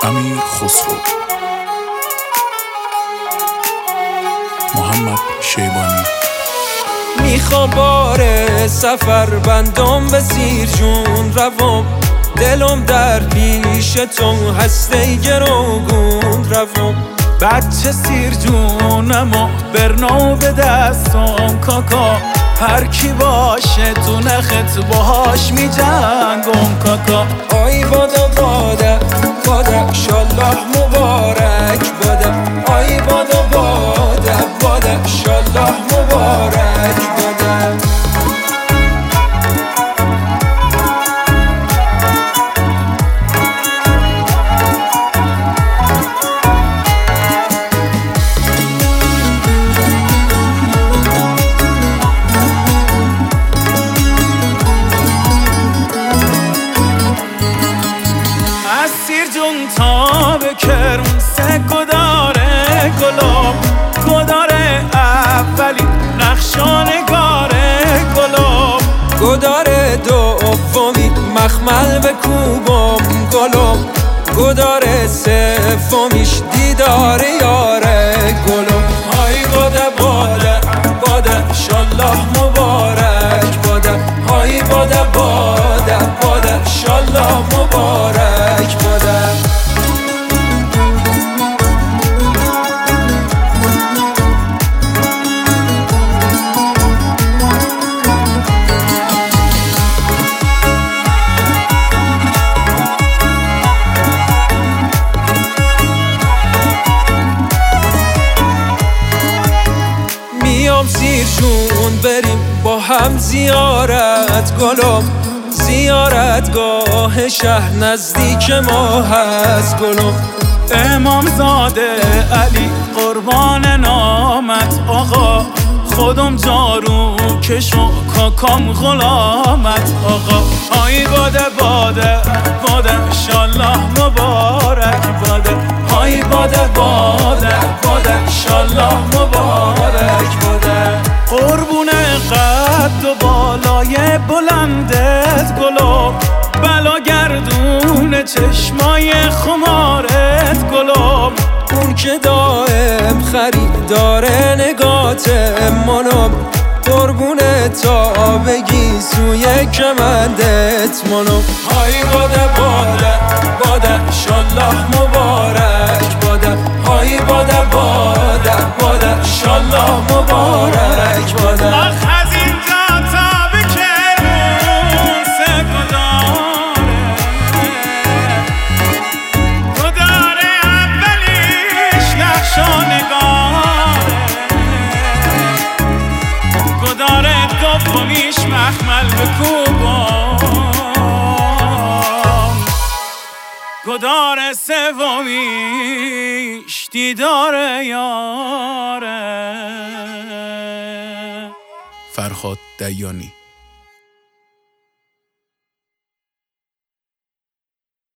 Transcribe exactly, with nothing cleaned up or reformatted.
امیر خسرو، محمد شیبانی. میخوام باره سفر بندم به سیر جون روم، دلم در پیش تو هسته گروگون روم. بچه سیر جونم و برنو به دستم کاکا، هر کی باشه تو نخت باهاش می جنگم کاکا. آی بادا بادا بادا شالله مبارک بادا، آی بادا بادا بادا شالله مبارک بادا. تا به کرمسه گداره گلاب، گداره اولی نقشانگاره گلاب، گداره دومی مخمل به کوبم گلم، گداره سومیش دیدار یاره گلم. های باده باده باده شالله مبارک باده، های باده باده باده شالله مبارک باده. میام سیر جون بریم با هم زیارت گلم، زیارتگاه شهر نزدیک ما هست گلم. امام زاده علی قربان نامت آقا، خودم جارو کشو کاکام غلامت آقا. های باده باده باده شالله مبارک باده، های باده باده باده شالله مبارک باده. قربون قد و بالای بلندت گلو، بلا گردون چشمای خمارت گلو. اون که دائم خریدار نگات منم، قربون تا بگی سوی کمندت منم. های باده باده باده شالله مبارک باده، های باده باده باده شالله مبارک باده. دومیش مخمل به کوبم، گدار سومیش دیدار یاره. فرهاد دیانی.